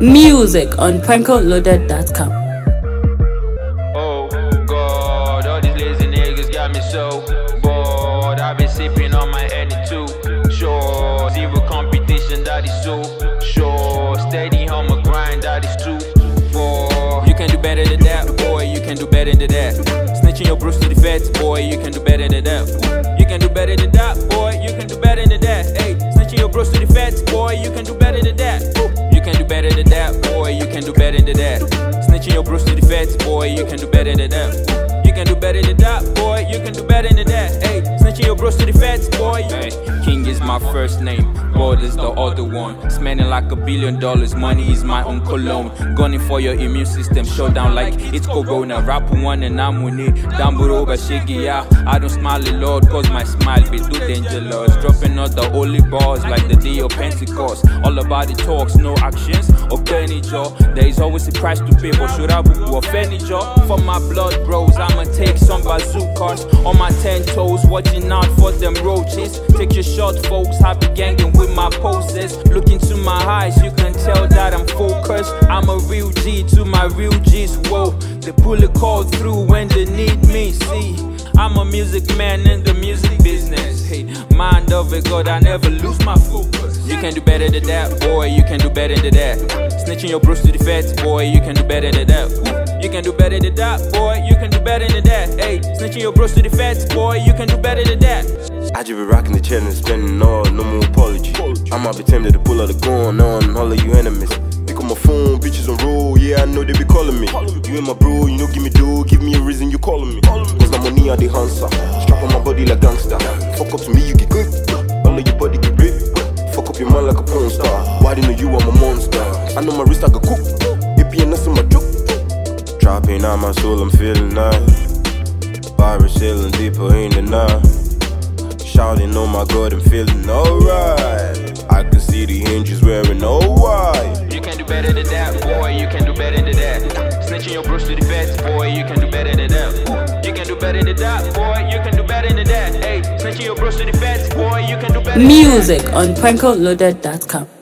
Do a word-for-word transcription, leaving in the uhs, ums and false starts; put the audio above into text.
Music on prankle loaded dot com. Oh God, all these lazy niggas got me so bored. I've been sipping on my Henny too. Sure, zero competition, that is so sure. Steady on my grind, that is too for. You can do better than that, boy. You can do better than that. Snitching your bros to the feds, boy. You can do better than that. You can do better than that, boy. You can do better than that. Hey, snitching your bros to the feds, boy. You can do better than that. You can do better than that, boy. You can do better than that. Snitching your bros to the feds, boy. You can do better than that. You can do better than that, boy. You can do better than that. Hey, snitching your bros to the feds, boy. Hey, King is my first name, God is the other one. Spending like a billion dollars, money is my own cologne. Gunning for your immune system, shut down like it's corona. Rap one and I'm with it. Damburo Bashigi, yeah. I don't smile a lot, cause my smile be too dangerous. Dropping out the holy bars like the day of Pentecost. All about the talks, no actions or furniture. There is always a price to pay, but should I book or furniture? For my blood bros, I'ma take some bazookas. On my ten toes, watching out for them roaches. Take your shot, folks, I be ganging with my poses. Look into my eyes, you can tell that I'm focused. I'm a real G to my real G's, whoa. They pull a call through when they need me, see. I'm a music man in the music business. Hey, mind of a God, I never lose my focus. You can do better than that, boy. You can do better than that. Snitching your bros to the feds, boy. You can do better than that. You can do better than that, boy. You can do better than that. Hey, snitching your bros to the feds, boy. You can do better than that. I just be rocking the chair and spending all, no more apology. I might be tempted to pull out the gun on all of you enemies. Pick up my phone, bitches on roll, yeah, I know they be calling me. You ain't my bro, you know, give me do, give me a reason you calling me. Cause I'm money on the Hansa, strap on my body like gangster. Fuck up to me, you get good, all of your body get big. Fuck up your man like a porn star, why didn't know you I'm a monster? I know my wrist like a cook, A P N S in my juke. Dropping out my soul, I'm feeling nice. Virus sailing deeper in the night. Shouting, oh my God, I'm feeling alright. I can see the hinges wearing all white. You can do better than that, boy. You can do better than that. Snitching your bros to the feds, boy. You can do better than that. You can do better than that, boy. You can do better than that. Hey, snitching your bros to the feds, boy. You can do better than that. Music on prankle loaded dot com.